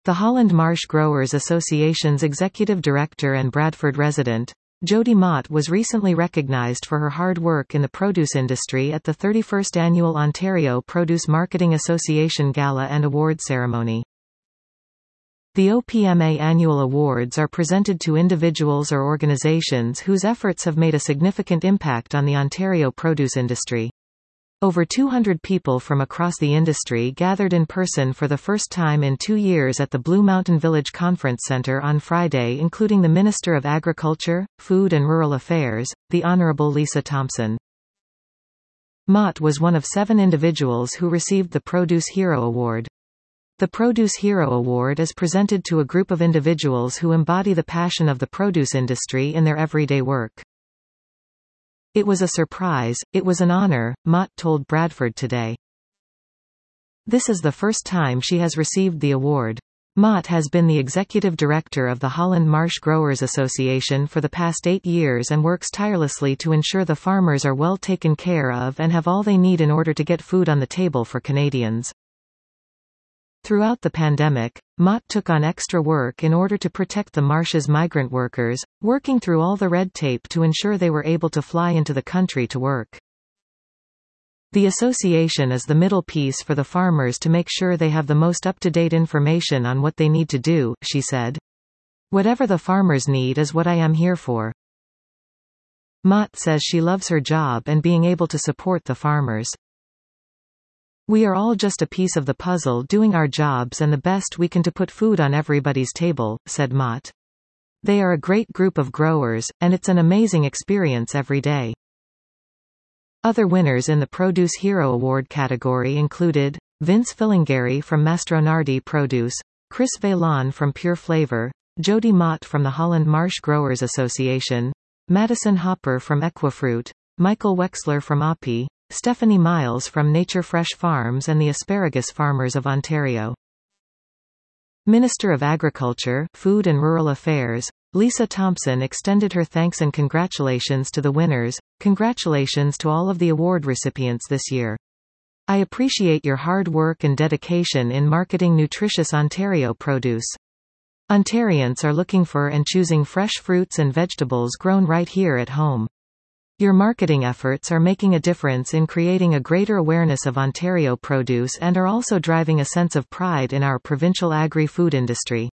The Holland Marsh Growers Association's executive director and Bradford resident, Jody Mott, was recently recognised for her hard work in the produce industry at the 31st Annual Ontario Produce Marketing Association Gala and Award Ceremony. The OPMA annual awards are presented to individuals or organizations whose efforts have made a significant impact on the Ontario produce industry. Over 200 people from across the industry gathered in person for the first time in 2 years at the Blue Mountain Village Conference Centre on Friday, including the Minister of Agriculture, Food and Rural Affairs, the Honourable Lisa Thompson. Mott was one of 7 individuals who received the Produce Hero Award. The Produce Hero Award is presented to a group of individuals who embody the passion of the produce industry in their everyday work. It was a surprise, it was an honor, Mott told Bradford Today. This is the first time she has received the award. Mott has been the executive director of the Holland Marsh Growers Association for the past 8 years and works tirelessly to ensure the farmers are well taken care of and have all they need in order to get food on the table for Canadians. Throughout the pandemic, Mott took on extra work in order to protect the Marsh's migrant workers, working through all the red tape to ensure they were able to fly into the country to work. The association is the middle piece for the farmers to make sure they have the most up-to-date information on what they need to do, she said. Whatever the farmers need is what I am here for. Mott says she loves her job and being able to support the farmers. We are all just a piece of the puzzle doing our jobs and the best we can to put food on everybody's table, said Mott. They are a great group of growers, and it's an amazing experience every day. Other winners in the Produce Hero Award category included Vince Filingeri from Mastronardi Produce, Chris Vailon from Pure Flavor, Jody Mott from the Holland Marsh Growers Association, Madison Hopper from Equifruit, Michael Wexler from Oppie, Stephanie Miles from Nature Fresh Farms and the Asparagus Farmers of Ontario. Minister of Agriculture, Food and Rural Affairs, Lisa Thompson extended her thanks and congratulations to the winners. Congratulations to all of the award recipients this year. I appreciate your hard work and dedication in marketing nutritious Ontario produce. Ontarians are looking for and choosing fresh fruits and vegetables grown right here at home. Your marketing efforts are making a difference in creating a greater awareness of Ontario produce and are also driving a sense of pride in our provincial agri-food industry.